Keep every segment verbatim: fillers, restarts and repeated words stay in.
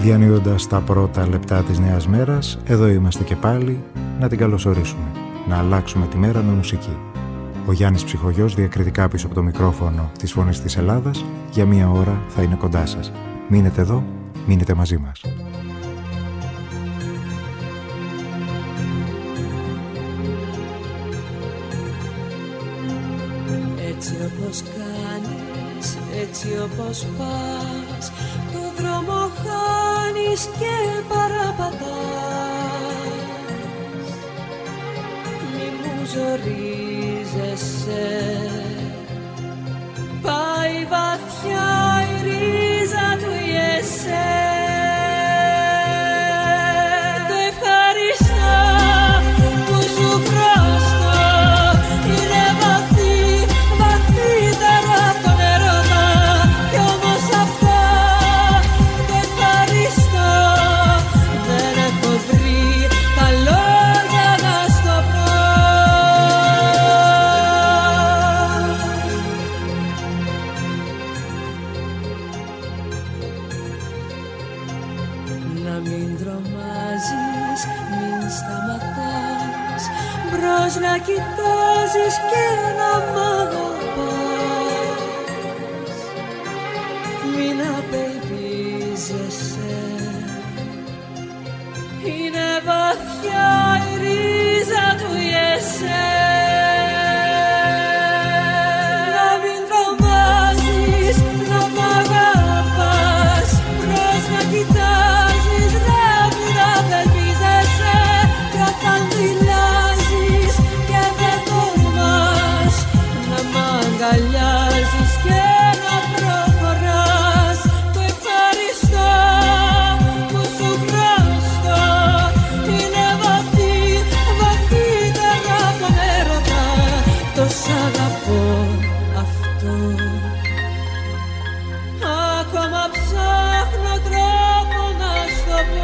Διανύοντας τα πρώτα λεπτά της νέας μέρας, εδώ είμαστε και πάλι να την καλωσορίσουμε, να αλλάξουμε τη μέρα με μουσική. Ο Γιάννης Ψυχογιός, διακριτικά πίσω από το μικρόφωνο της Φωνής της Ελλάδας, για μία ώρα θα είναι κοντά σας. Μείνετε εδώ, μείνετε μαζί μας. Έτσι όπως κάνεις, έτσι όπως πας, το δρόμο χάνεις και παραπατάς. Μη μου ζορίζεσαι, πάει βαθιά η ρίζα του η εσέ. Το ευχαριστώ που σου χρωστώ, είναι βαθύ, βαθύτερα από τον έρωτα. Κι όμως αυτά το ευχαριστώ, δεν έχω βρει τα λόγια να στο πω. Να μην τρομάζεις, μην σταματάς, μπρος να κοιτάζεις και να μ' αγαπάς. Μην απελπίζεσαι, είναι βαθιά η ρίζα του η εσέ. Να μην τρομάζεις, να μ' αγαπάς, μπρος να κοιτάζεις, να μην απελπίζεσαι. Κι όταν δηλάζεις και δεν τολμάς, να μ' αγκαλιάζεις και να προχωράς. Το ευχαριστώ που σου χρωστώ, είναι βαθύ, βαθύτερα από τον έρωτα. Το σ' αγαπώ αυτό, ακόμα ψάχνω τρόπο να στο πω.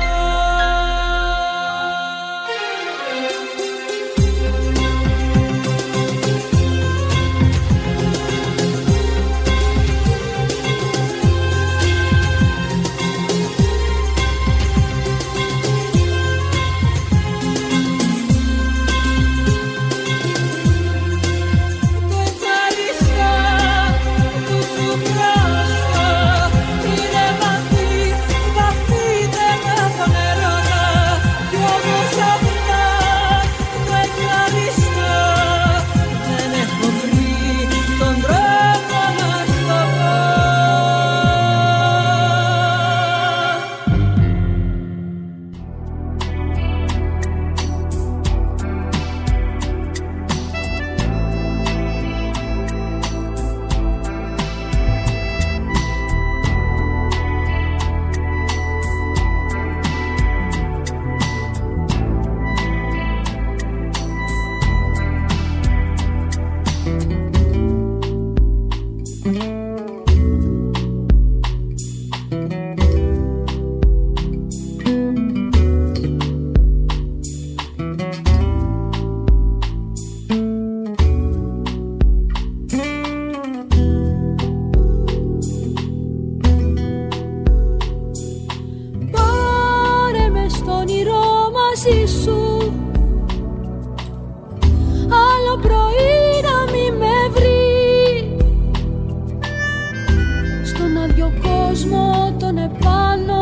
Το ευχαριστώ που σου χρωστώ, είναι βαθύ, βαθύτερα από τον έρωτα. Κι όμως αυτά το ευχαριστώ, δεν έχω βρει τον τρόπο να στο πω. Πάρε με στο όνειρο μαζί σου, άλλο πρωί να μη με βρει. Στον άδειο κόσμο τον επάνω,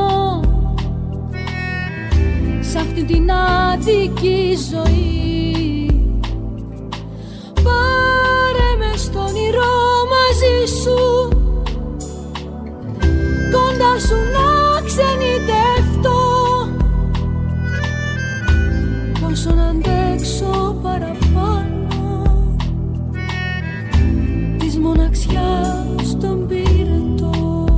σ' αυτή την άδικη ζωή. Πάρε με στο όνειρο μαζί σου, κοντά σου να ξενιτευτώ. Πόσο να αντέξω παραπάνω της μοναξιάς τον πυρετό.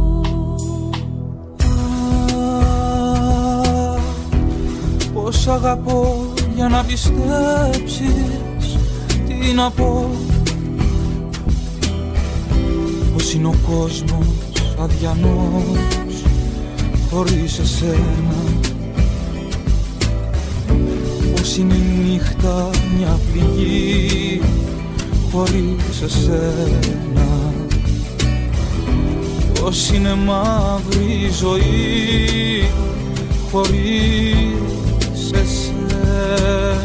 Πώς αγαπώ για να πιστέψεις, τι να πω. Πώς είναι ο κόσμος αδιανός χωρίς εσένα. Πώς είναι η νύχτα μια πληγή χωρίς εσένα. πως είναι μαύρη η ζωή χωρίς εσένα.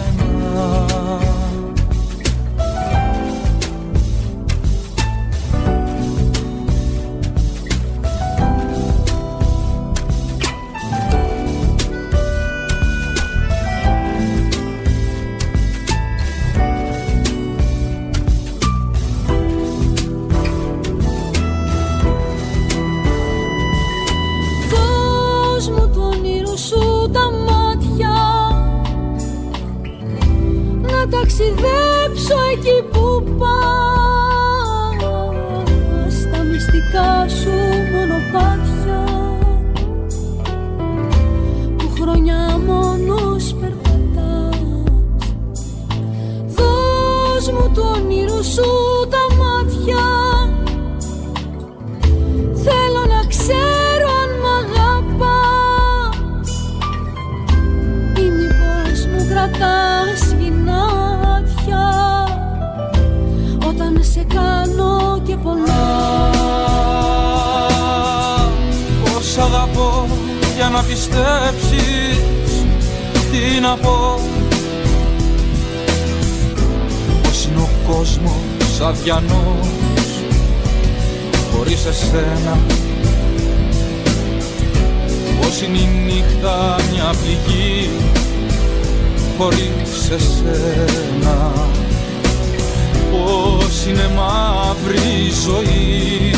Ταξιδέψω εκεί που πας, στα μυστικά σου μονοπάτια που χρόνια μόνος περπατάς. Δώσ' μου το όνειρο σου τα μάτια, θέλω να ξέρω αν μ' αγαπάς ή μήπως μου κρατάς γυνά όταν σε κάνω και πονάω. Πώς αγαπώ για να πιστέψεις, τι να πω, πως είναι ο κόσμος αδιανός χωρίς εσένα, πως είναι η νύχτα μια πληγή χωρίς εσένα, πως είναι μαύρη η ζωή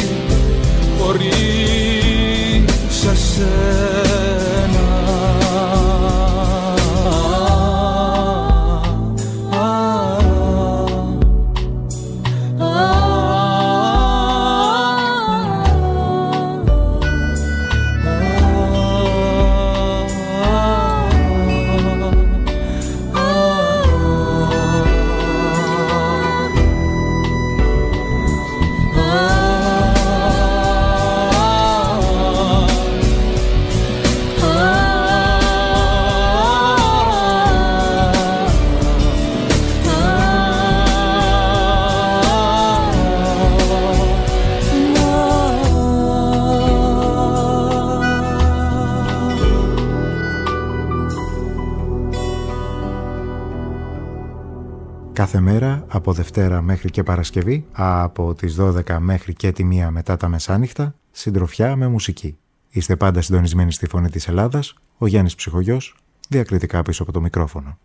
χωρίς εσένα. Κάθε μέρα από Δευτέρα μέχρι και Παρασκευή, από τις δώδεκα μέχρι και τη μία μετά τα μεσάνυχτα, συντροφιά με μουσική. Είστε πάντα συντονισμένοι στη Φωνή της Ελλάδας, ο Γιάννης Ψυχογιός, διακριτικά πίσω από το μικρόφωνο.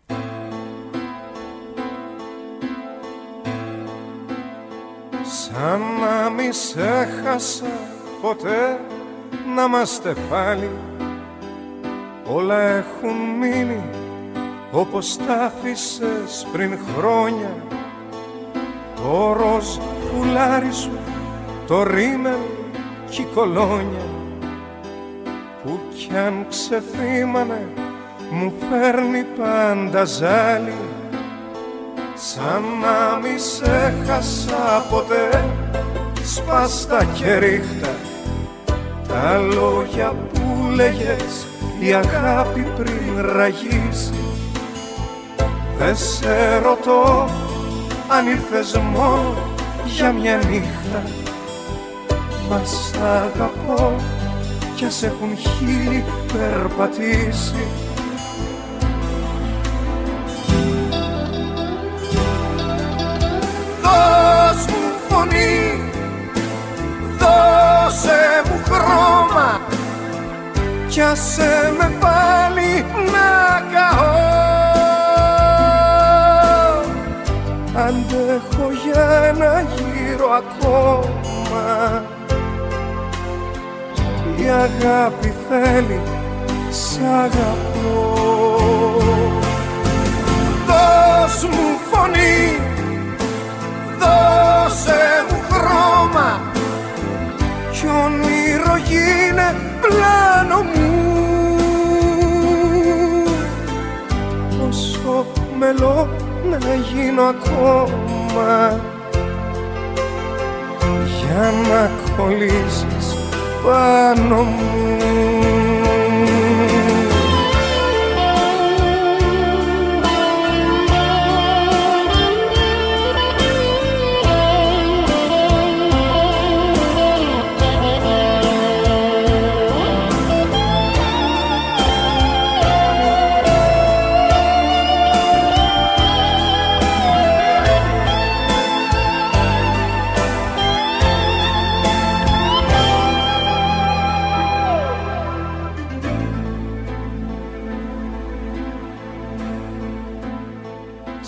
Σαν να μη σε χάσα ποτέ, να είμαστε πάλι, όλα έχουν μείνει όπως τα άφησες πριν χρόνια. Το ροζ φουλάρι σου, το ρίμελ κι η κολόνια, που κι αν ξεθύμανε μου φέρνει πάντα ζάλι. Σαν να μη σε χάσα ποτέ, σπάστα και ρίχτα τα λόγια που λέγες η αγάπη πριν ραγίσει. Δε σε ρωτώ αν ήρθες μόνο για μια νύχτα, μα σ' αγαπώ κι ας έχουν χείλη περπατήσει. Δώσ' μου φωνή, δώσε μου χρώμα κι άσε με πάλι να καώ. Αντέχω για ένα γύρο ακόμα, η αγάπη θέλει, σ' αγαπώ. Δώσ' μου φωνή, δώσε μου χρώμα κι όνειρο γίνε πλάνο μου. Όσο μελώ να γίνω ακόμα, για να κολλήσεις πάνω μου.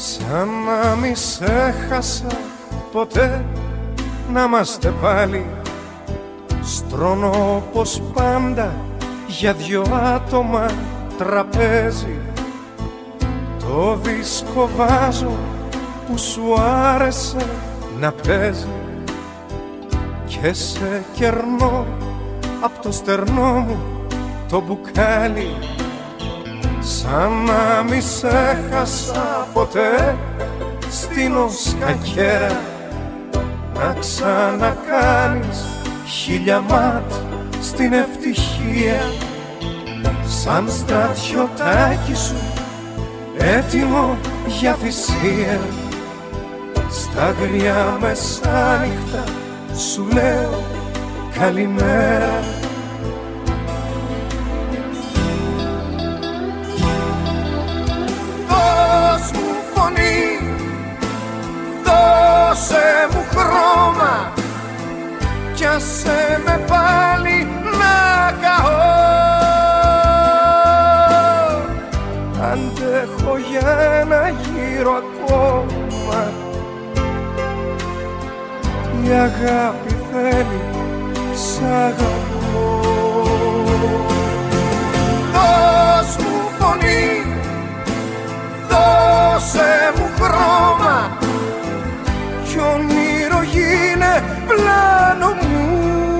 σαν να μη σε χάσα ποτέ, να είμαστε πάλι στρώνω όπως πάντα για δυο άτομα τραπέζι. Το δίσκο βάζω που σου άρεσε να παίζει και σε κερνώ απ' το στερνό μου το μπουκάλι, σαν να μη σε χάσα ποτέ στείνω σκακέρα να ξανακάνεις χίλια μάτ στην ευτυχία, σαν στρατιωτάκι σου έτοιμο για θυσία. Στα αγριά μεσάνυχτα σου λέω καλημέρα. Δώσ' μου φωνή, δώσε μου χρώμα κι άσε με πάλι να καώ. Αντέχω για ένα γύρο ακόμα, η αγάπη θέλει σ' αγαπώ. Δώσ' μου φωνή, δώσε μου χρώμα κι όνειρο γίνε πλάνο μου.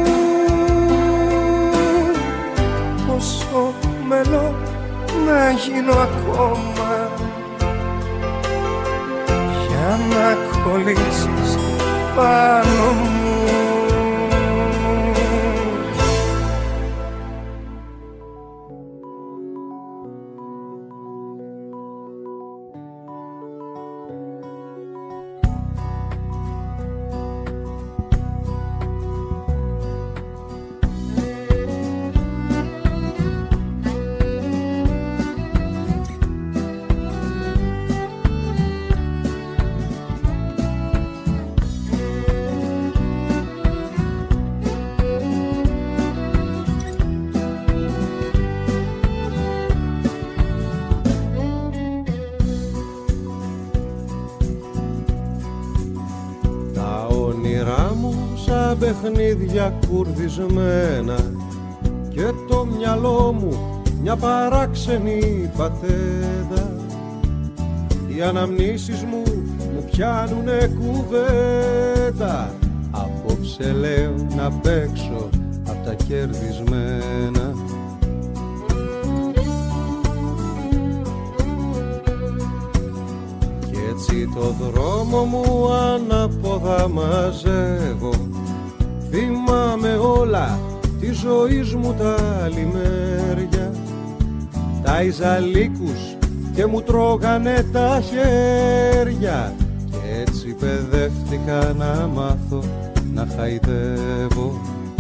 Πόσο μελώ να γίνω ακόμα για να κολλήσεις πάνω μου. Παιχνίδια κουρδισμένα και το μυαλό μου μια παράξενη πατέντα. Οι αναμνήσεις μου μου πιάνουνε κουβέντα. Απόψε λέω να παίξω απ' τα κερδισμένα. Κι έτσι το δρόμο μου ανάποδα μαζεύω. Θυμάμαι όλα τη ζωής μου τα λιμέρια, τα ιζαλίκους και μου τρώγανε τα χέρια. Κι έτσι παιδεύτηκα να μάθω να χαϊδεύω.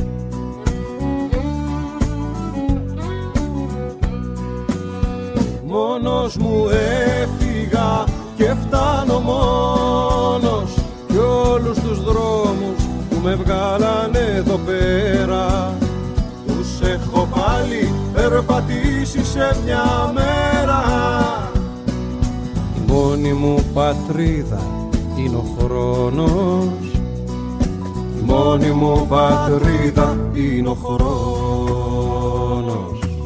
Μόνος μου έφυγα και φτάνω μόνος κι όλους τους δρόμους με βγάλανε εδώ πέρα τους έχω πάλι περπατήσει σε μια μέρα. Η μόνη μου πατρίδα είναι ο χρόνος, η μόνη μου πατρίδα είναι ο χρόνος.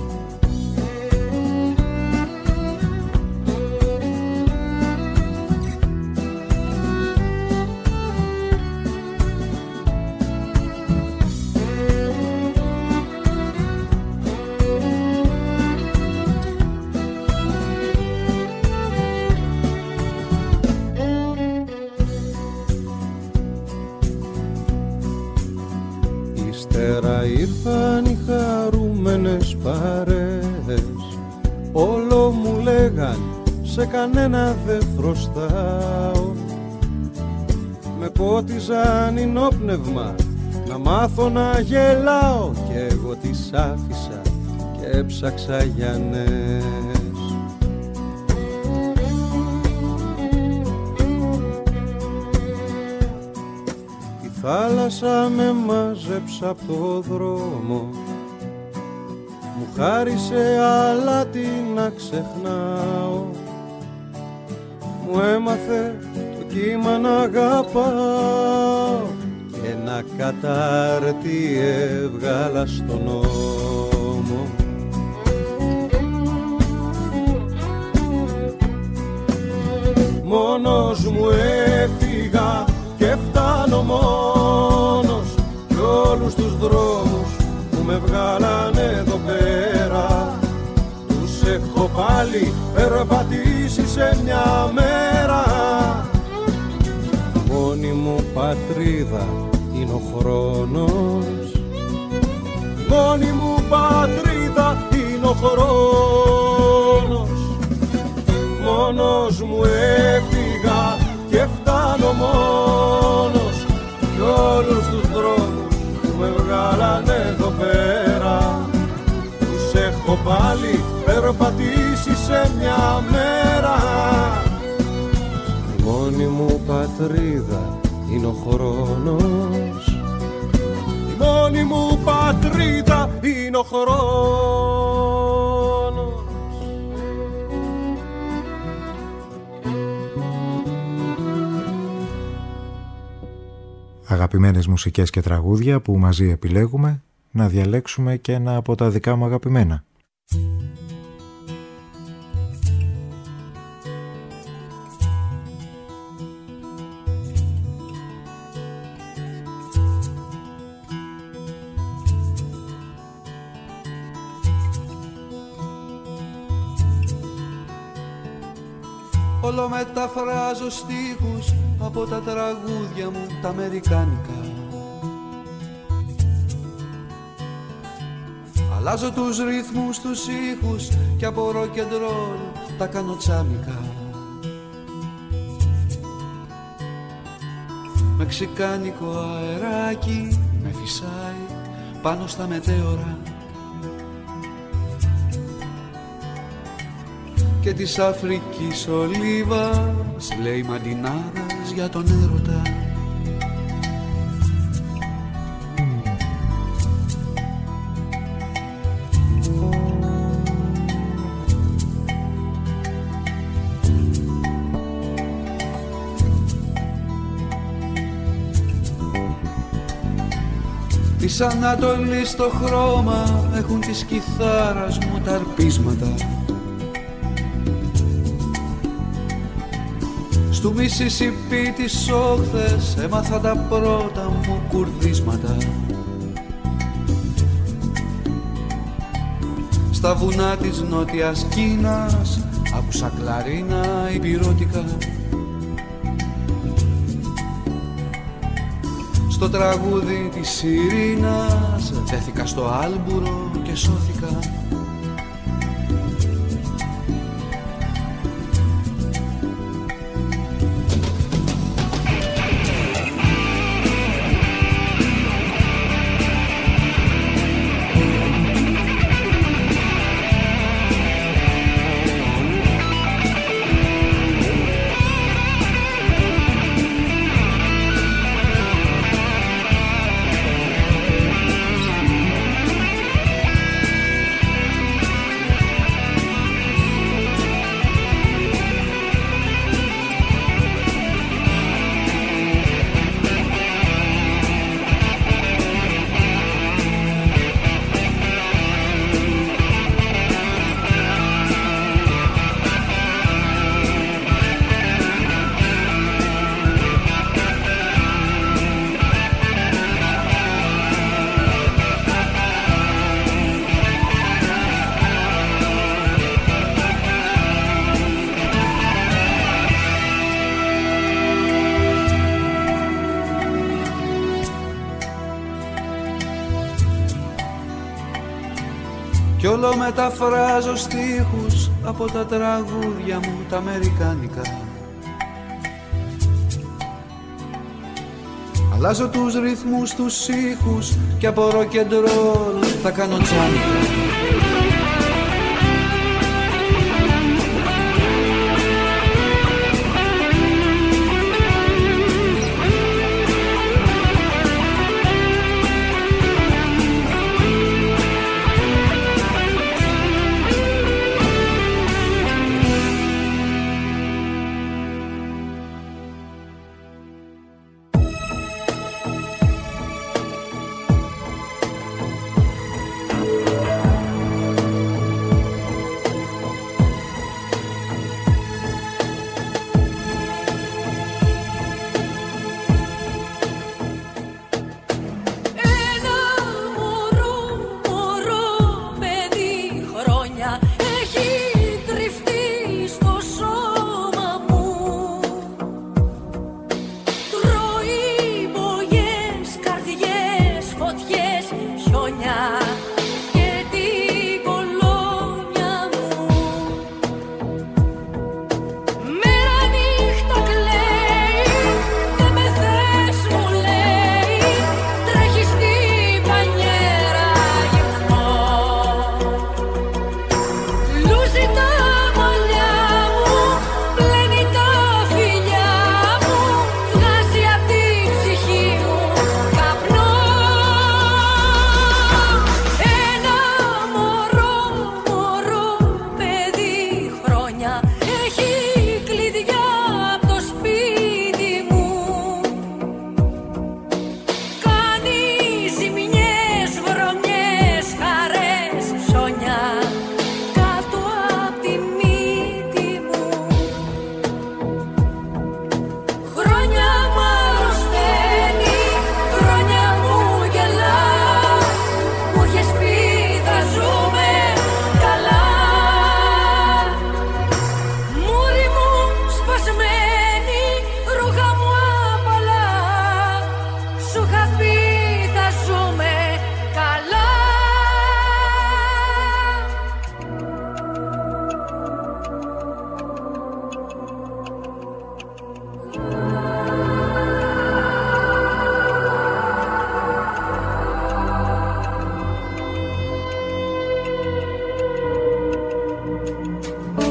Ήρθαν οι χαρούμενες παρέες, όλο μου λέγαν σε κανένα δεν χρωστάω. Με πότιζαν ενόπνευμα να μάθω να γελάω κι εγώ τις άφησα και έψαξα για νέες. Η θάλασσα με μάζεψε απ' το δρόμο, μου χάρισε αλάτι να ξεχνάω. μου έμαθε το κύμα να αγαπάω και ένα κατάρτι έβγαλα στον νόμο. Μόνος μου έφυγα και φτάνω μόνος κι όλους τους δρόμους που με βγάλανε εδώ πέρα τους έχω πάλι περπατήσει σε μια μέρα. Μόνη μου πατρίδα είναι ο χρόνος, μόνη μου πατρίδα είναι ο χρόνος. Μόνος μου έφυγα και φτάνω μόνος κι όλους τους δρόμους που με βγάλανε εδώ πέρα τους έχω πάλι περπατήσει σε μια μέρα. Η μόνη μου πατρίδα είναι ο χρόνος, η μόνη μου πατρίδα είναι ο χρόνος. Αγαπημένες μουσικές και τραγούδια που μαζί επιλέγουμε, να διαλέξουμε και ένα από τα δικά μου αγαπημένα. Όλο μεταφράζω στίχους από τα τραγούδια μου τα αμερικάνικα. Αλλάζω τους ρυθμούς, τους ήχους κι από rock and roll τα κάνω τσάμικα. Μεξικάνικο αεράκι με φυσάει πάνω στα μετέωρα και της Αφρικής ολίβας λέει μαντινάρας για τον έρωτα. Της Ανατολής στο χρώμα έχουν της κιθάρας μου τα αρπίσματα. Του Μισισιπί τις όχθες έμαθα τα πρώτα μου κουρδίσματα. Στα βουνά της Νότιας Κίνας άκουσα κλαρίνα υπηρώτικα. Στο τραγούδι της Ειρήνας δέθηκα στο άλμπουρο και σώθηκα. Κι όλο μεταφράζω στίχους από τα τραγούδια μου τα αμερικάνικα. Αλλάζω τους ρυθμούς, τους ήχους και από rock and roll τα κάνω τσάμικα.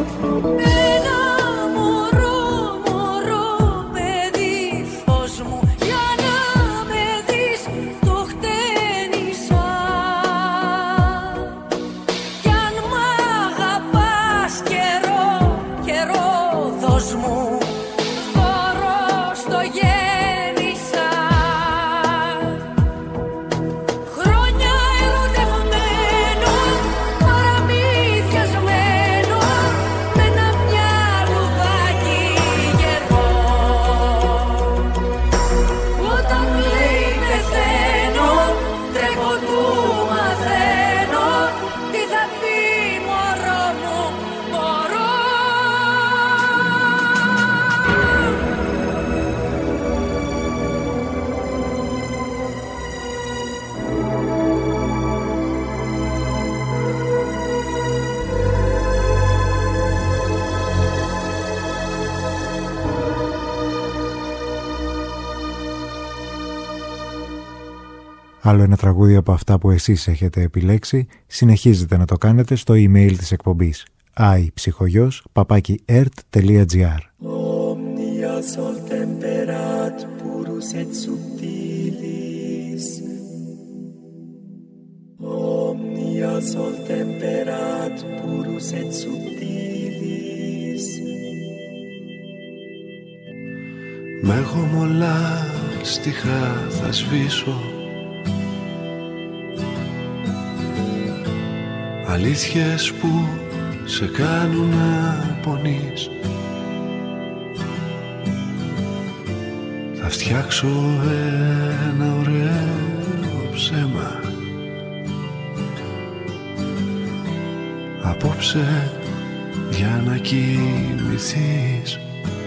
Άλλο ένα τραγούδι από αυτά που εσείς έχετε επιλέξει, συνεχίζετε να το κάνετε στο email της εκπομπής iψυχογιός παπάκι ερτ τελεία τζι άρ. Omnia sol temperat purus et subtilis. Omnia sol temperat purus et subtilis. Με γομολά στιχά θα σβήσω, αλήθειες που σε κάνουν να πονείς. Θα φτιάξω ένα ωραίο ψέμα απόψε για να κοιμηθείς.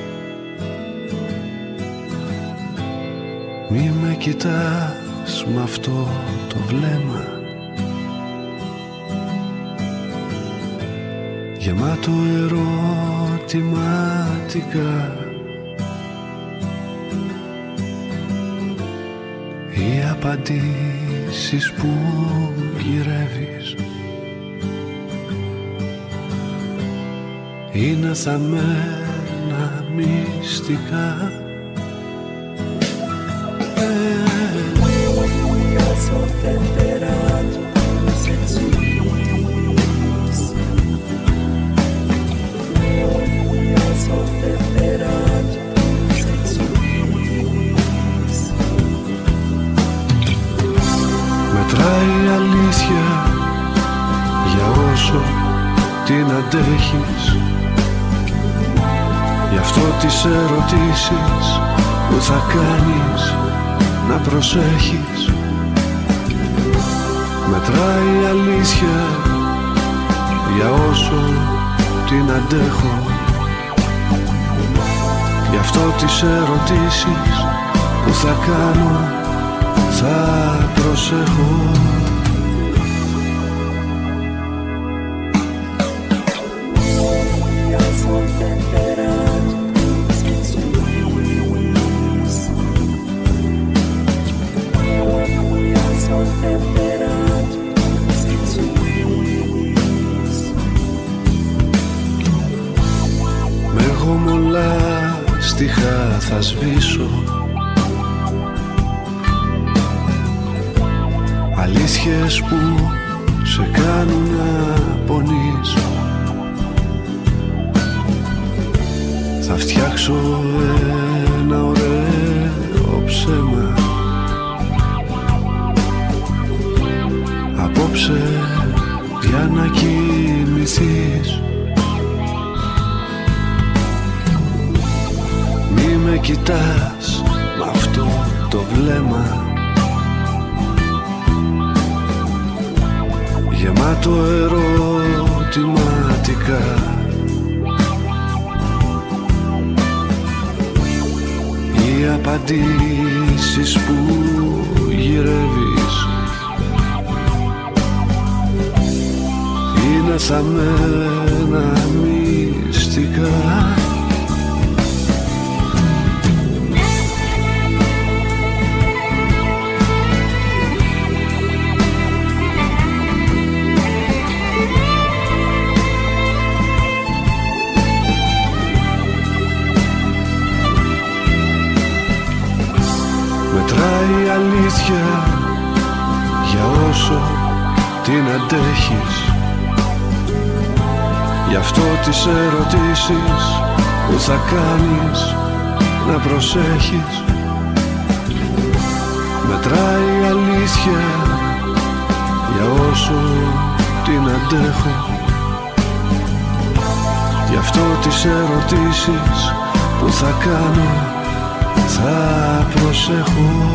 Μη με κοιτάς με αυτό το βλέμμα γεμάτο ερωτηματικά. Οι απαντήσεις που γυρεύεις είναι θαμμένα μυστικά. Μετράει η αλήθεια για όσο την αντέχεις. Γι' αυτό τις ερωτήσεις που θα κάνεις να προσέχεις. Μετράει η αλήθεια για όσο την αντέχω. Γι' αυτό τις ερωτήσεις που θα κάνω θα προσέχω. Με γομολά στιχά θα σβήσω, αλήθειες που σε κάνουν να πονείς. Θα φτιάξω ένα ωραίο ψέμα απόψε για να κοιμηθείς. Μη με κοιτάς με αυτό το βλέμμα γεμάτο ερωτηματικά. Οι απαντήσεις που γυρεύεις είναι θαμμένα μυστικά. Μετράει η αλήθεια για όσο την αντέχεις. Γι' αυτό τις ερωτήσεις που θα κάνεις να προσέχεις. Μετράει η αλήθεια για όσο την αντέχω. Γι' αυτό τις ερωτήσεις που θα κάνω θα προσέχω.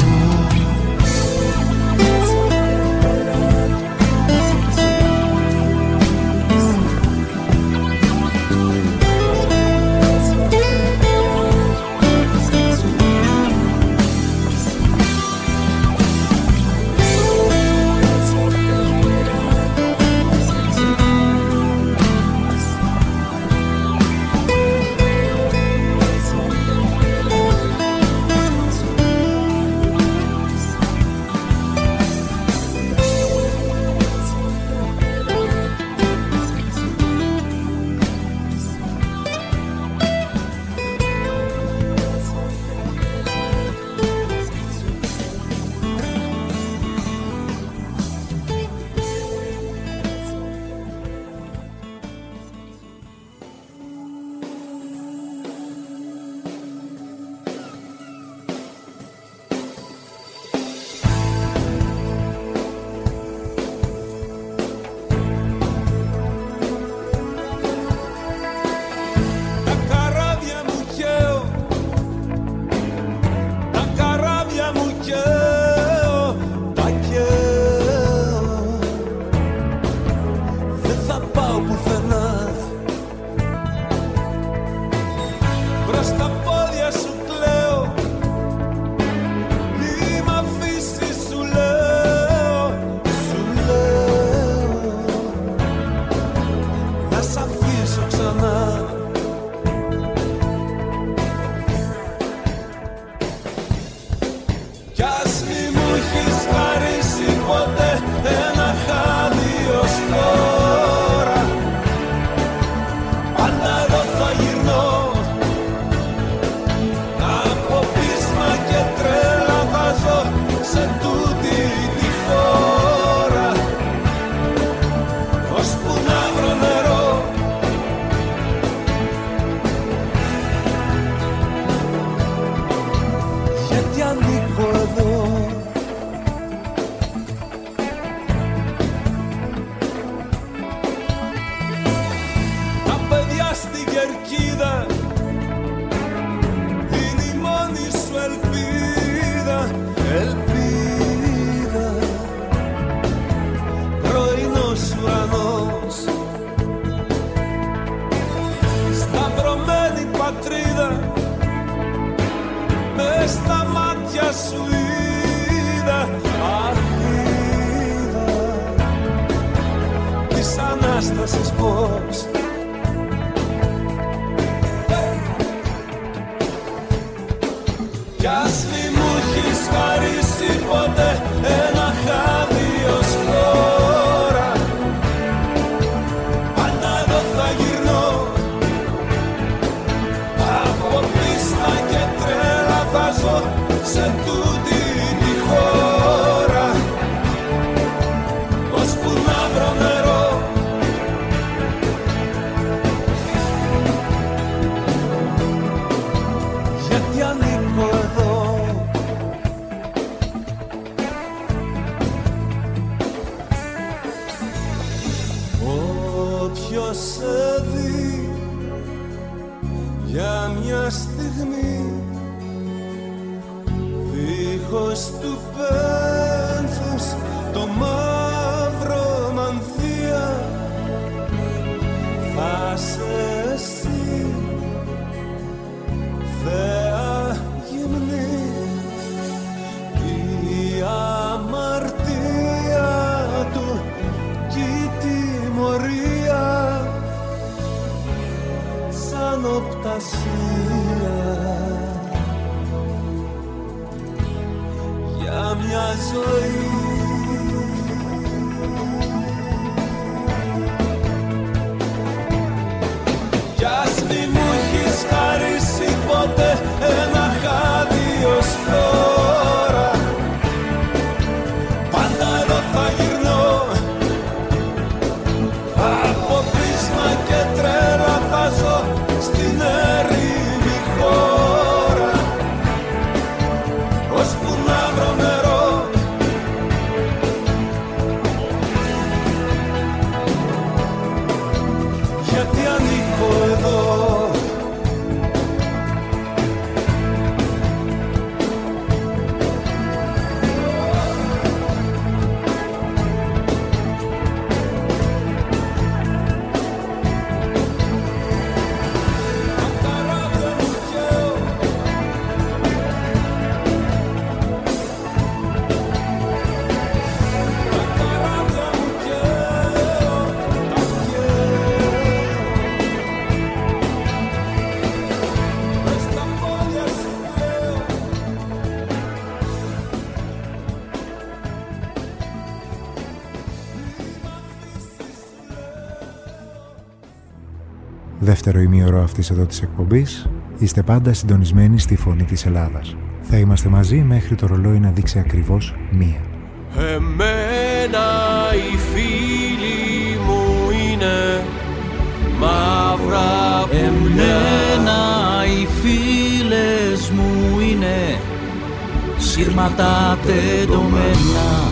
δεύτερο ημίωρο αυτής εδώ της εκπομπής. Είστε πάντα συντονισμένοι στη Φωνή της Ελλάδας. Θα είμαστε μαζί μέχρι το ρολόι να δείξει ακριβώς μία. Εμένα οι φίλοι μου είναι μαύρα πουλιά. Εμένα οι φίλες μου είναι σύρματα τεντωμένα.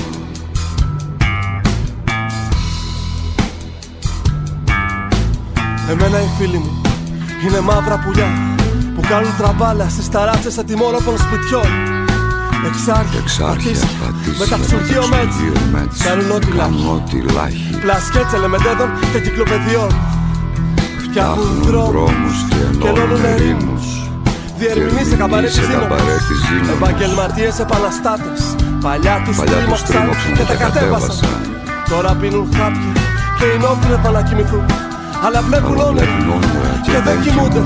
Εμένα οι φίλοι μου είναι μαύρα πουλιά που κάνουν τραμπάλα στις ταράτσες ατιμόρροπων σπιτιών. Εξάρχεια, πατήσια, με τα ψουργείωμέτς κάνουν ό,τι λάχει. Πλασκέτς ελεμεντέδων και κυκλοπαιδιών. Φτιάχνουν δρόμους και ενώνουν ερήμους. Διερμηνείς σε καμπαρέ της Ζήνωνας. Επαγγελματίες επαναστάτες. Παλιά τους τρίμωξαν και τα κατέβασαν. Τώρα πίνουν χάπια και οι νόκρινες πάνε να κοιμηθούν. Αλλά βλέπουν όνειρα και δεν κοιμούνται.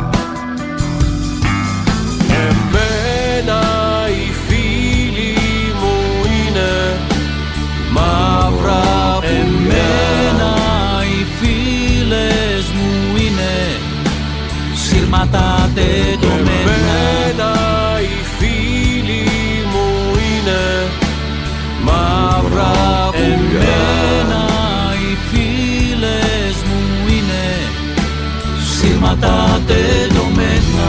Εμένα οι φίλοι μου είναι μαύρα πουλιά. Εμένα οι φίλες μου είναι σύρματα τεντωμένα. Εμένα οι φίλοι μου είναι μαύρα πουλιά. Εμένα οι φίλες μου είναι σύρματα τεντωμένα.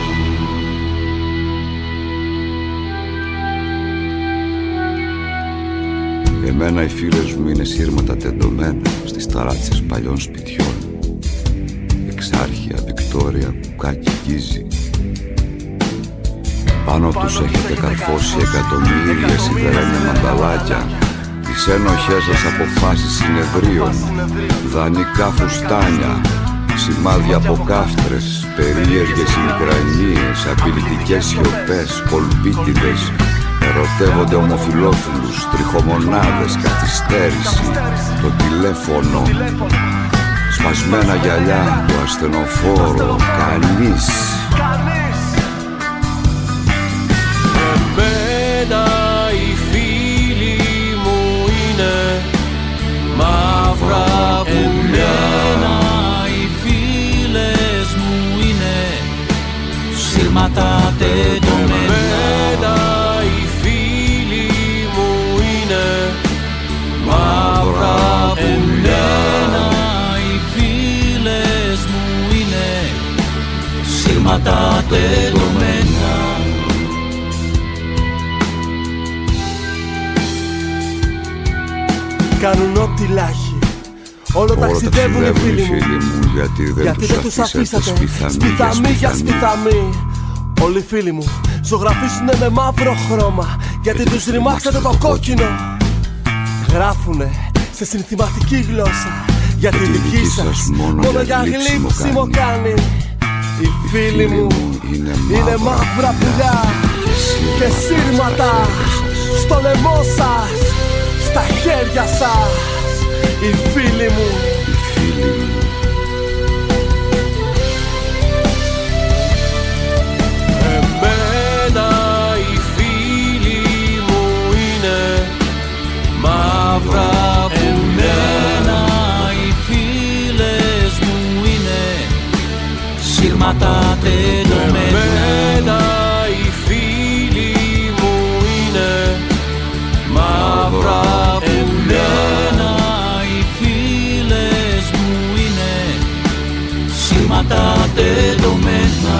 Εμένα οι φίλες μου είναι σύρματα τεντωμένα στις ταράτσες παλιών σπιτιών. Εξάρχεια, Βικτόρια, Κουκάκι, Γκίζη. Πάνω τους έχετε καρφώσει εκατομμύρια σιδερένια μανταλάκια, τις ένοχές σας αποφάσεις συνεδρίων, δανεικά φουστάνια, σημάδια από κάφτρες, περίεργες μικρανίες, απειλητικές σιωπές, κολπίτιδες. Ερωτεύονται ομοφυλόφιλους, τριχομονάδες, καθυστέρηση, το τηλέφωνο, σπασμένα γυαλιά, το ασθενοφόρο, κανείς. Εμένα οι φίλοι μου είναι μαύρα πουλιά. Εμένα οι φίλες μου είναι σύρματα τεντωμένα. Εμένα οι φίλοι μου είναι μαύρα πουλιά. Εμένα οι φίλες μου είναι σύρματα τεντωμένα. Κάνουν ό,τι λάχει. Όλο ταξιδεύουν οι φίλοι μου, γιατί δεν, γιατί δεν τους αφήσατε σπιθαμί για σπιθαμί. Όλοι οι φίλοι μου ζωγραφίσουνε με μαύρο χρώμα, γιατί τους ρημάξατε το κόκκινο. Γράφουνε σε συνθηματική γλώσσα, γιατί η δική σας μόνο για γλύψιμο κάνει. Οι φίλοι μου είναι μαύρα πουλιά και σύρματα στο λαιμό σας, στα χέρια σας. Οι φίλοι μου, οι φίλοι μου. Εμένα οι φίλοι μου είναι μαύρα πουλιά. Εμένα οι φίλες μου είναι σύρματα τεντωμένα. Εμένα οι φίλοι μου είναι μαύρα πουλιά. Σύρματα τεντωμένα.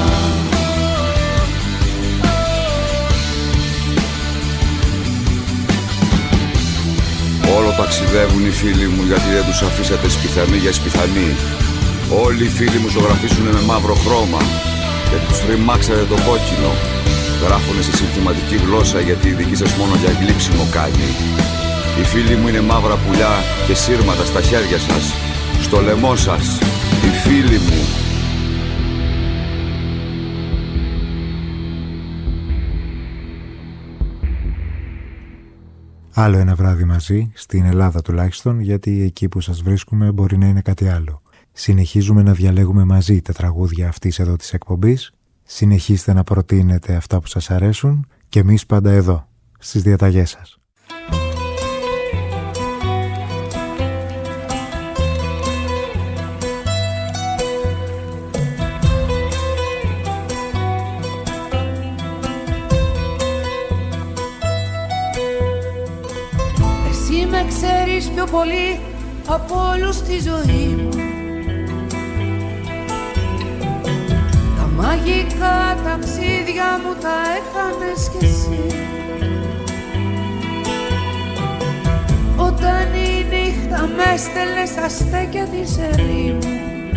Όλο ταξιδεύουν οι φίλοι μου, γιατί δεν τους αφήσατε σπιθανή για σπιθανή. Όλοι οι φίλοι μου ζωγραφίσουνε με μαύρο χρώμα, γιατί τους ρημάξατε το κόκκινο. Γράφουνε σε συνθηματική γλώσσα, γιατί η δική σας μόνο για γλύψιμο κάνει. Οι φίλοι μου είναι μαύρα πουλιά και σύρματα στα χέρια σας, στο λαιμό σας. Οι φίλοι μου. Άλλο ένα βράδυ μαζί, στην Ελλάδα τουλάχιστον, γιατί εκεί που σας βρίσκουμε μπορεί να είναι κάτι άλλο. Συνεχίζουμε να διαλέγουμε μαζί τα τραγούδια αυτής εδώ της εκπομπής. Συνεχίστε να προτείνετε αυτά που σας αρέσουν και εμείς πάντα εδώ, στις διαταγές σας. ξέρεις πιο πολύ από όλους τη ζωή μου. Τα μαγικά ταξίδια μου τα έκανες κι εσύ. Όταν η νύχτα με έστελνε στα στέκια της ερήμου,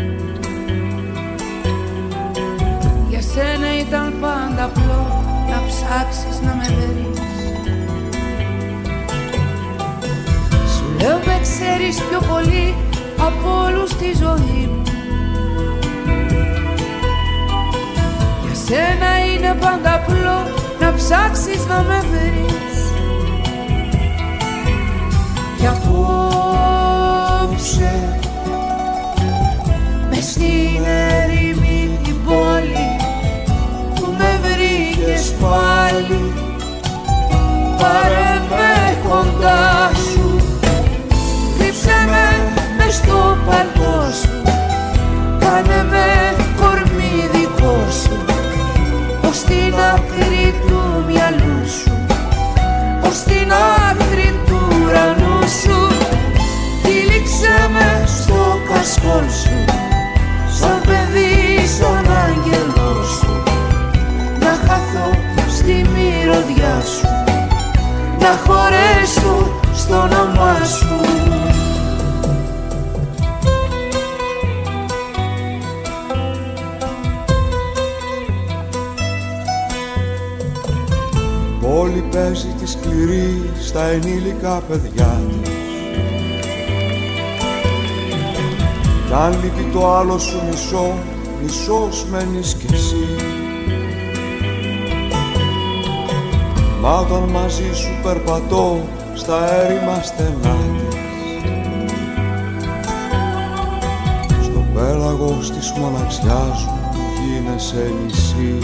για σένα ήταν πάντα απλό να ψάξεις να με βρεις. Σου λέω με ξέρεις πιο πολύ από όλους τη ζωή μου. Για σένα είναι πάντα απλό να ψάξεις να με βρεις. Κι απόψε μες στην ερήμη την πόλη που με βρήκες πάλι, πάρε με κοντά σου, κρύψε με μες στο παλτό σου, κάνε με κορμί δικό σου, ως την άκρη του μυαλού σου, ως την άκρη του ουρανού σου. Τύλιξε με στο κασκόλ σου, σαν παιδί, σαν άγγελό σου, να χαθώ στη μυρωδιά σου, να χωρέσω στο όνομά σου. Πόλη παίζει τη σκληρή στα ενήλικα παιδιά της. Κι αν λείπει το άλλο σου μισό, μισός μένεις κι εσύ. Μα όταν μαζί σου περπατώ στα έρημα στενά της, στο πέλαγος της μοναξιάς μου γίνεσαι νησί.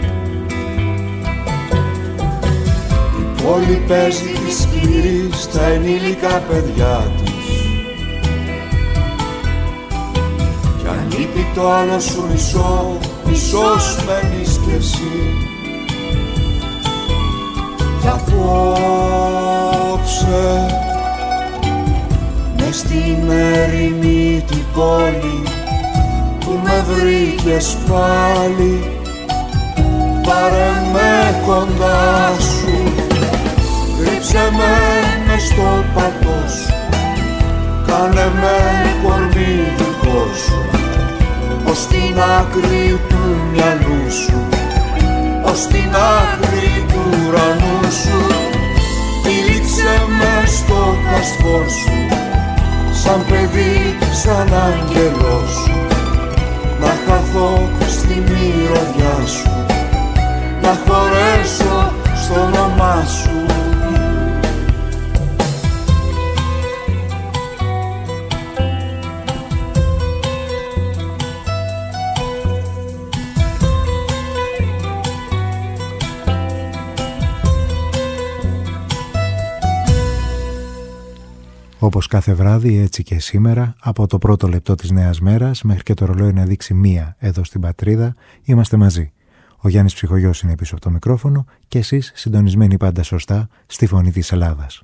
Όλη παίζει τη σκληρή στα ενήλικα παιδιά της. Κι αν λείπει το άλλο σου μισό, μισός μένεις κι εσύ. Κι απόψε μες στην ερημή την πόλη που με βρήκες πάλι, πάρε με κοντά σου, κρύψε με μες στο παλτό σου, κάνε με κορμί δικό σου, ως την άκρη του μυαλού σου, ως την άκρη του ουρανού σου. Τύλιξε με στο κασκόλ σου, σαν παιδί, σαν άγγελό σου, να χαθώ στη μυρωδιά σου, να χωρέσω στο όνομά σου. Όπως κάθε βράδυ, έτσι και σήμερα, από το πρώτο λεπτό της νέας μέρας μέχρι και το ρολόι να δείξει μία εδώ στην πατρίδα, είμαστε μαζί. Ο Γιάννης Ψυχογιός είναι πίσω από το μικρόφωνο και εσείς συντονισμένοι πάντα σωστά στη φωνή της Ελλάδας.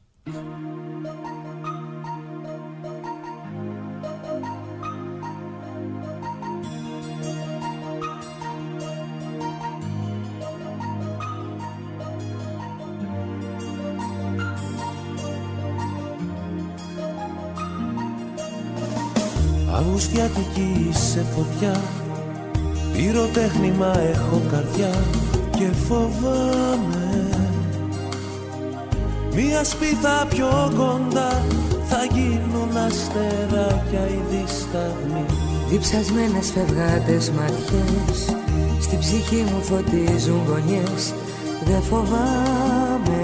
Αυγουστιάτικη σε φωτιά, πυροτέχνημα έχω καρδιά και φοβάμαι μια σπίθα πιο κοντά θα γίνουν αστεράκια οι δισταγμοί. Διψασμένες φευγάτες ματιές στην ψυχή μου φωτίζουν γωνιές, δεν φοβάμαι.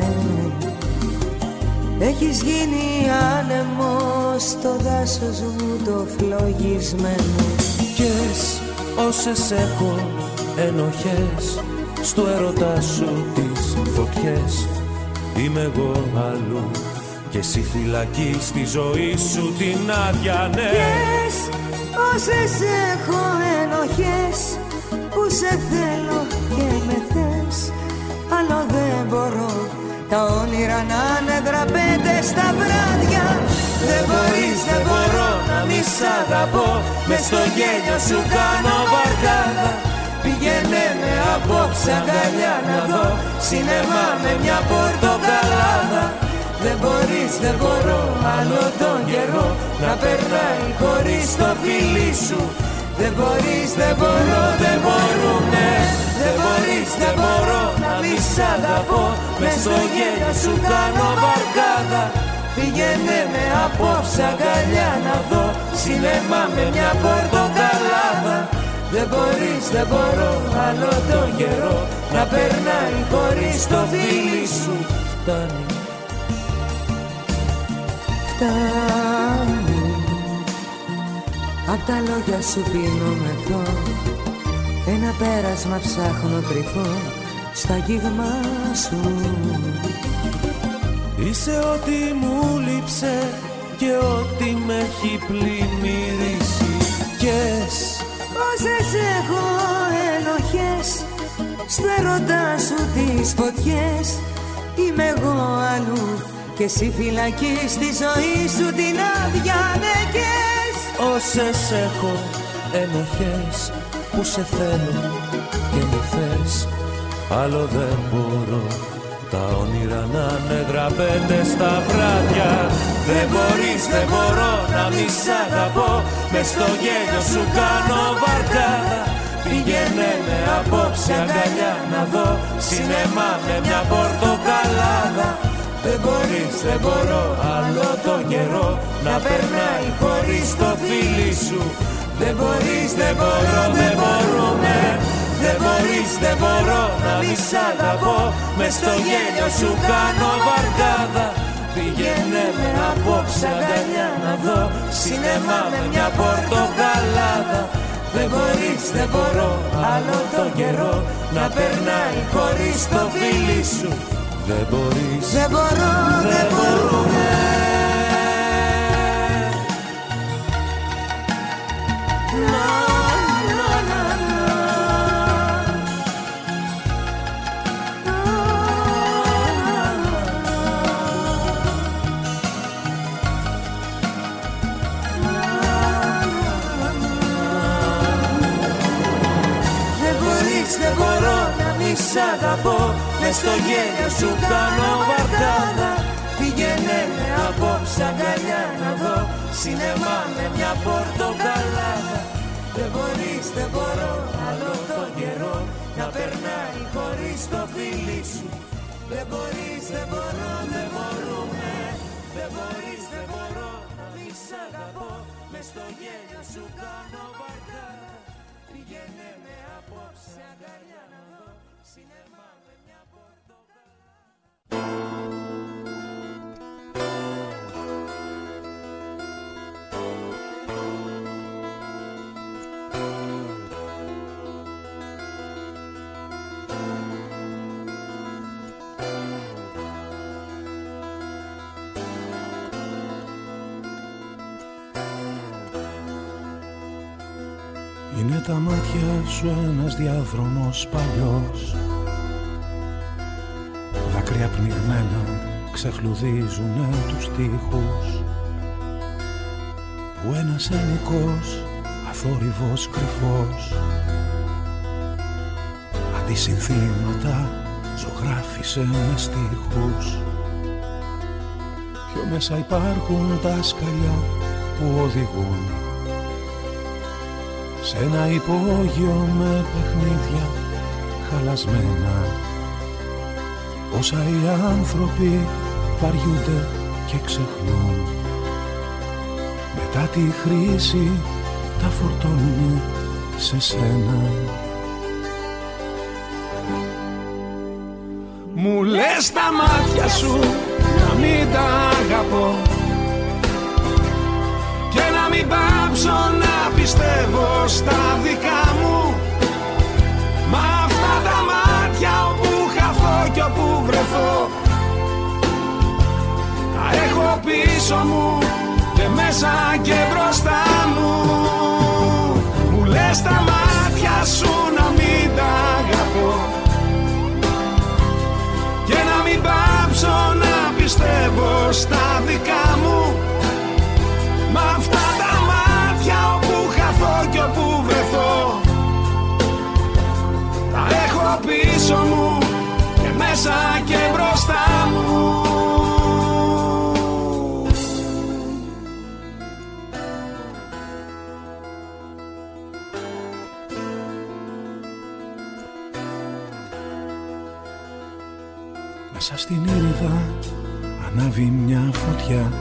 Έχεις γίνει άνεμος στο δάσος μου το φλογισμένο. Κες όσες έχω ενοχές στο έρωτα σου τις φωτιές, είμαι εγώ αλλού και εσύ φυλακή στη ζωή σου την άδεια, ναι. Κες όσες έχω ενοχές που σε θέλω και με θες, άλλο δεν μπορώ τα όνειρα να είναι δραπέτες στα βράδια. σ' αγαπώ, μες στο γέλιο σου κάνω βαρκάδα. Πήγαινε με απόψε αγκαλιά να δω σινεμά με μια πορτοκαλάδα. Δεν μπορείς, δεν μπορώ άλλο τον καιρό να περνάει χωρίς το φίλι σου. Δεν μπορείς, δεν μπορώ, δεν μπορούμε. Δεν μπορείς, δεν μπορώ να μη σ' αγαπώ, μες στο γέλιο σου κάνω βαρκάδα. Πήγαινε με απόψε αγκαλιά να δω σινεμά με μια πορτοκαλάδα. Δεν μπορείς, δεν μπορώ άλλο τον καιρό να περνάει χωρίς το φίλι σου. Φτάνει, φτάνει. Απ' τα λόγια σου πίνω μεθό, ένα πέρασμα ψάχνω κρυφό στα αγγίγμα σου. Είσαι ό,τι μου λείψε και ό,τι με έχει πλημμυρίσει. Κες όσες έχω ενοχές στο έρωτά σου τις φωτιές. Είμαι εγώ αλλού και εσύ φυλακή στη ζωή σου την άδεια νεκές. Όσες έχω ενοχές που σε θέλω και με θες, άλλο δεν μπορώ τα όνειρα να είναι γραπέτες στα βράδια. Δεν μπορείς, δεν μπορώ να μη σ' αγαπώ, μες στο γέλιο σου κάνω βαρκάδα. Πήγαινε με απόψε αγκαλιά να δω σινεμά με μια πορτοκαλάδα. Δεν μπορείς, δεν μπορώ άλλο τον καιρό να περνάει χωρίς το φίλι σου. Δεν μπορείς, δεν μπορώ, δεν μπορούμε. Δεν μπορείς, δεν μπορώ να μη σ' αγαπώ, μες στο γέλιο σου κάνω βαρκάδα. Πήγαινε με απόψε αγκαλιά να δω σινεμά με μια πορτοκαλάδα. Δεν μπορείς, δεν μπορώ άλλο τον καιρό να περνάει χωρίς το φίλι σου. Δεν μπορείς, δεν μπορώ, δεν μπορούμε. Δεν μπορώ να μη σ' αγαπώ, μες στο γέλιο σου κάνω βαρκάδα. Πήγαινε με απόψε αγκαλιά να δω σινεμά με μια πορτοκαλάδα. Δεν μπορείς, δεν μπορώ άλλο τον καιρό να περνάει χωρίς το φίλι σου. Δεν μπορείς, δεν μπορώ, δεν μπορούμε. Δεν μπορείς, δεν μπορώ να μη σ' αγαπώ, μες στο γέλιο σου κάνω βαρκάδα. Πήγαινε με απόψε αγκαλιά να δω σινεμά με μια πορτοκαλάδα. Είναι τα μάτια σου ένας διάδρομος παλιός, δάκρυα πνιγμένα ξεχλουδίζουνε τους τοίχους, που ένας ενικός αθόρυβος κρυφός αντισυνθήματα ζωγράφισε με στίχους. Πιο μέσα υπάρχουν τα σκαλιά που οδηγούν σε ένα υπόγειο με παιχνίδια χαλασμένα. Όσα οι άνθρωποι βαριούνται και ξεχνούν, μετά τη χρήση τα φορτώνουν σε σένα. Μου λες τα μάτια σου να μην τα αγαπώ και να μην πάψω να πιστεύω στα δικά μου. Μα αυτά τα μάτια όπου χαθώ κι όπου βρεθώ τα έχω πίσω μου και μέσα και μπροστά μου. Μου λες τα μάτια σου να μην τα αγαπώ και να μην πάψω να πιστεύω στα δικά μου. Μα αυτά τα μάτια Μέσα στην ήριδα ανάβει μια φωτιά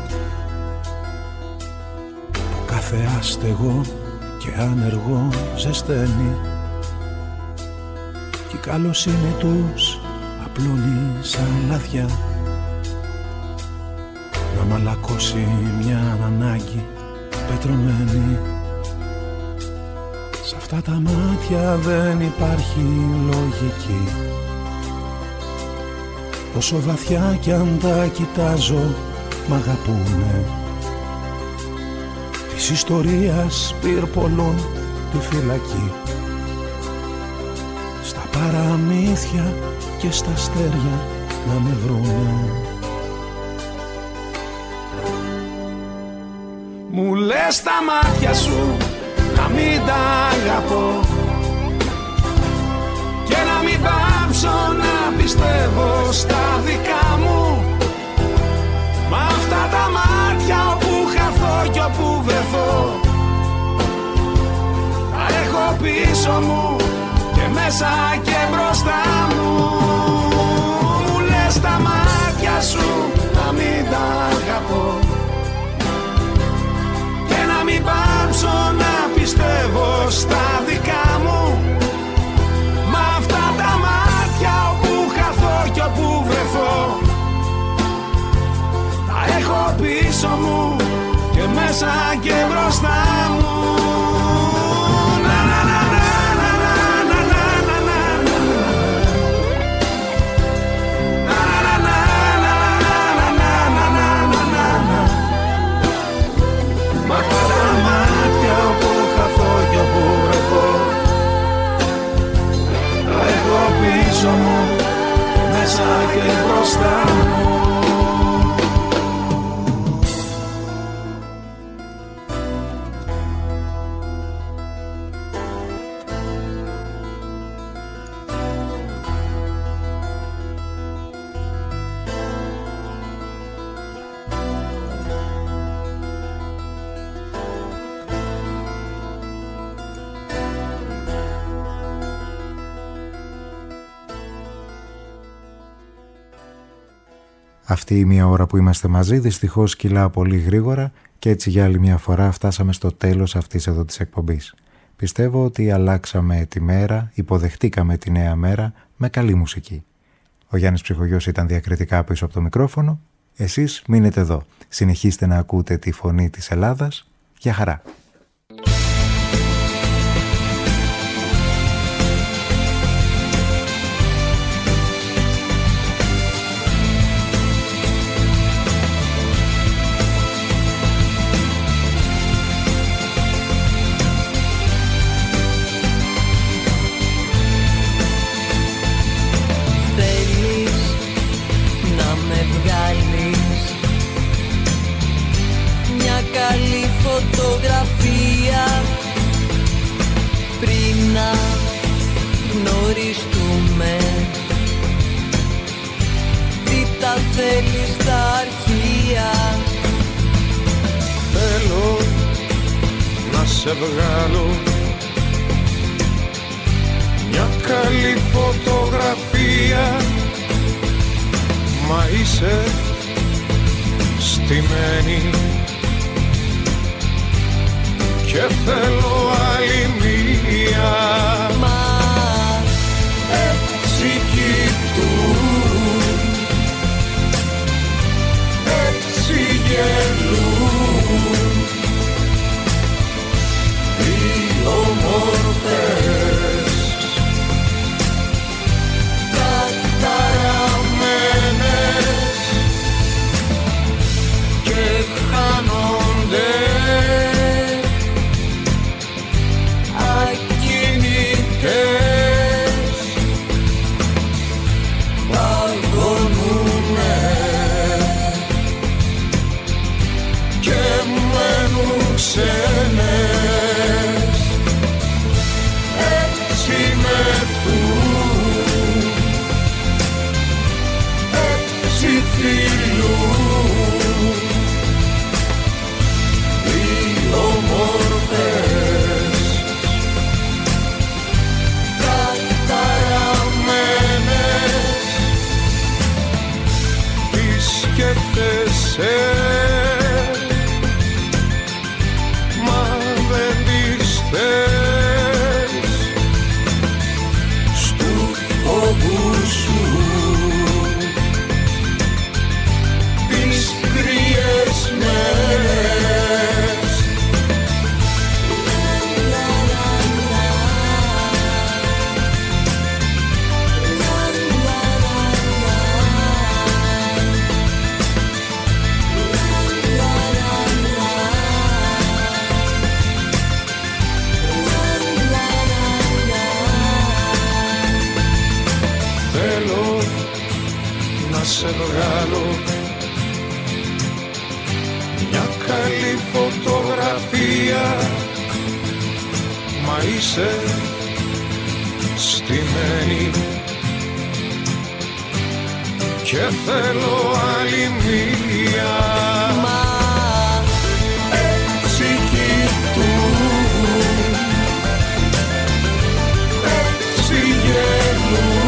που κάθε άστεγο και άνεργο ζεσταίνει κι η καλοσύνη τους απλώνει σαν λαδιά να μαλακώσει μια ανάγκη πετρωμένη. Σ' αυτά τα μάτια δεν υπάρχει λογική. Όσο βαθιά κι αν τα κοιτάζω μ' αγαπούνε. Της ιστορίας πυρπολούν τη φυλακή. Στα παραμύθια και στα αστέρια να με βρούνε. Μου λες τα μάτια σου να μην τα αγαπώ και να μην πάψω να πιστεύω στα δικά μου. Μ' αυτά τα μάτια όπου χαθώ κι όπου βρεθώ τα έχω πίσω μου και μέσα και μπροστά μου. Μου λες τα μάτια σου να μην τα αγαπώ και να μην πάψω να πιστεύω στα δικά μου. Μ' αυτά τα μάτια όπου χαθώ κι όπου βρεθώ τα έχω πίσω μου και μέσα και μπροστά μου. Μ' αυτά τα μάτια όπου χαθώ κι όπου βρεθώ τα έχω πίσω μου και μέσα και μπροστά μου. Αυτή η μία ώρα που είμαστε μαζί δυστυχώς κυλά πολύ γρήγορα και έτσι για άλλη μια φορά φτάσαμε στο τέλος αυτής εδώ της εκπομπής. Πιστεύω ότι αλλάξαμε τη μέρα, υποδεχτήκαμε τη νέα μέρα με καλή μουσική. Ο Γιάννης Ψυχογιός ήταν διακριτικά πίσω από το μικρόφωνο. Εσείς μείνετε εδώ. Συνεχίστε να ακούτε τη φωνή της Ελλάδας. Γεια χαρά. Φωτογραφία πριν να γνωριστούμε. Τι τα θέλεις στα αρχεία. Θέλω να σε βγάλω μια καλή φωτογραφία. Μα είσαι στημένη και θέλω άλλη μία. Μα έτσι κοιτούν, έτσι γελούν οι όμορφες καταραμένες και χάνονται ξένες, έτσι μεθούν, έτσι φιλούν οι όμορφες καταραμένες σε, μα δεν τις θες. Στου φόβου σου τις κρύες μέρες. Σε βγάλω μια καλή φωτογραφία, μα είσαι στημένη και θέλω άλλη μία. Μα έτσι κοιτούν, έτσι γελούν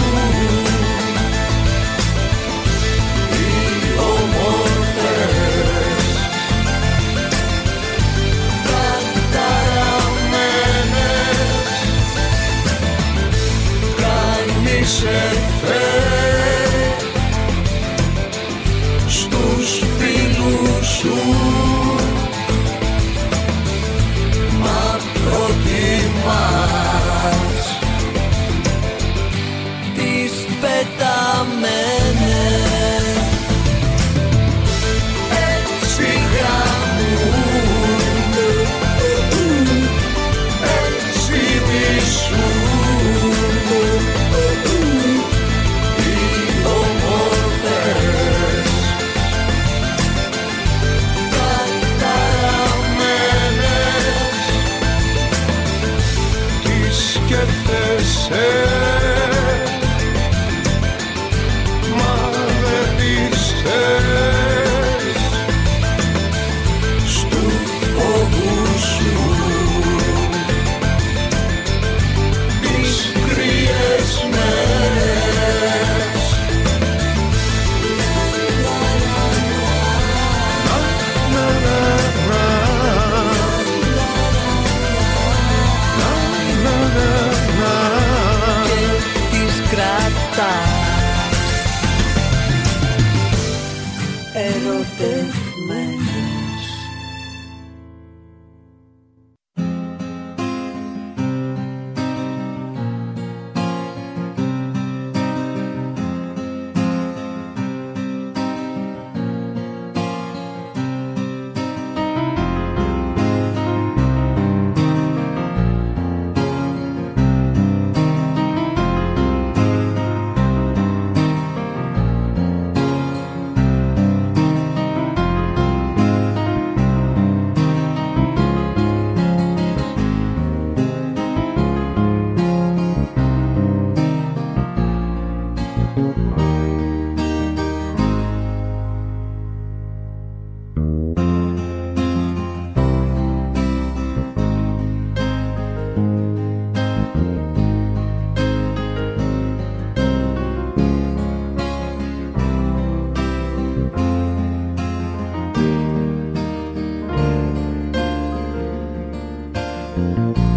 σε φέρ στους φίλους σου, μα προτιμάς τις πεταμένες. Έτσι γαμούν, έτσι μισούν σκέφτεσαι, μα δεν τις θες. Στου φόβου σου τις κρύες μέρες. Να, να, να, να. Και τις κρατάς ερωτευμένες. Thank you.